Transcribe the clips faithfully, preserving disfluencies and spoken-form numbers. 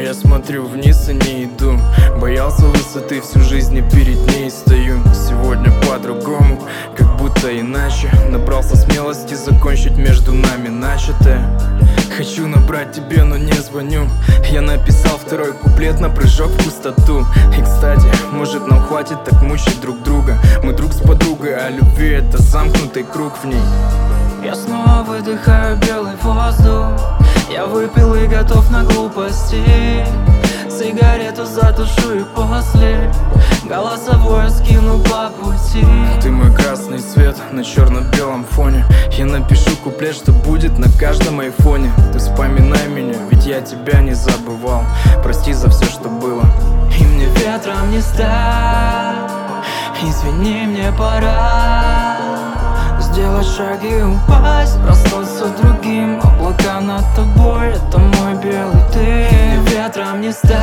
Я смотрю вниз и не иду. Боялся высоты, всю жизнь и перед ней стою. Сегодня по-другому, как будто иначе. Набрался смелости закончить между нами начатое. Хочу набрать тебе, но не звоню. Я написал второй куплет на прыжок в пустоту. И кстати, может нам хватит так мучить друг друга. Мы друг с подругой, а любви это замкнутый круг в ней. Я снова выдыхаю белый воздух. Я выпил и готов на глупости. Сигарету затушу и после голосовое скину по пути. Ты мой красный цвет на черно-белом фоне. Я напишу куплет, что будет на каждом айфоне. Ты вспоминай меня, ведь я тебя не забывал. Прости за все, что было. И мне ветром не стать. Извини, мне пора сделать шаг и упасть, проснуться другим. Облака над тобой, это мой белый дым. И мне ветром не стать.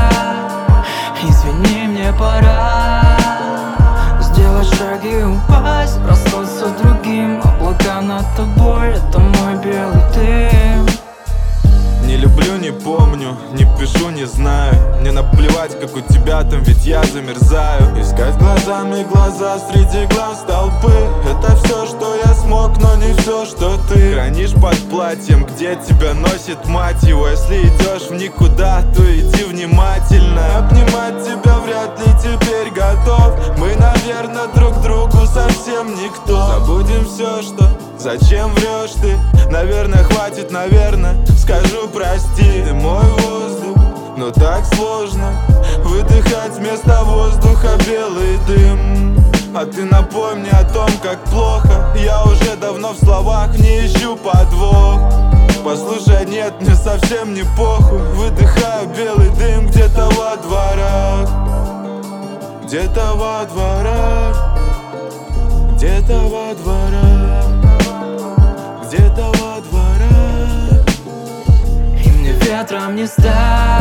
Извини, мне пора сделать шаг и упасть, проснуться другим. Облака над тобой, это мой белый дым. Не люблю, не помню, не пишу, не знаю. Мне наплевать, как у тебя там, ведь я замерзаю. Искать глазами глаза среди глаз толпы. Это все, что я смог, но не все, что ты хранишь под платьем, где тебя носит мать его. Если идешь в никуда, то иди внимательно. Обнимать тебя вряд ли теперь готов. Мы, наверное, друг другу совсем никто. Забудем все, что... Зачем врешь ты? Наверное, хватит, наверное. Скажу прости, ты мой воздух, но так сложно выдыхать вместо воздуха белый дым. А ты напомни о том, как плохо. Я уже давно в словах не ищу подвох. Послушай, нет, мне совсем не похуй. Выдыхаю белый дым где-то во дворах. Где-то во дворах. Где-то во дворах. Где-то во дворах. И мне ветром не стать.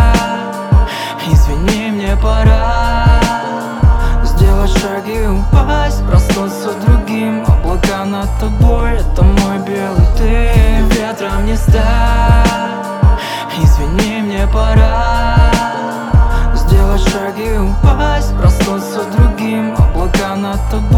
Извини, мне пора сделать шаг и упасть, проснуться другим. Облака над тобой, это мой белый дым. И ветром не стать. Извини, мне пора сделать шаг и упасть, проснуться другим. Облака над тобой.